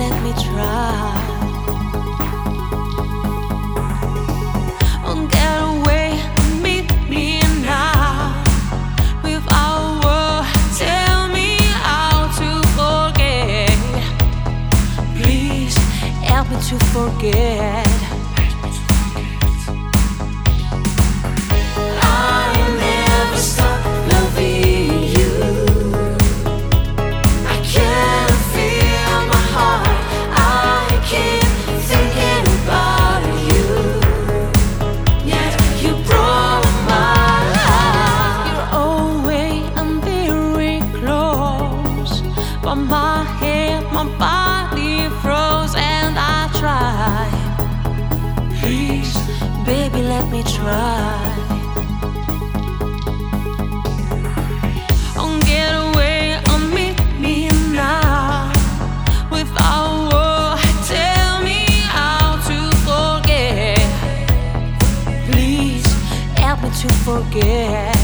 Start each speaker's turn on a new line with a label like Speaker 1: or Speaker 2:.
Speaker 1: let me try. Oh, get away, meet me now. Without words, tell me how to forget. Please help me to forget. But my head, my body froze, and I tried. Please, baby, let me try. Oh, get away, meet me now. Without words, tell me how to forget. Please, help me to forget.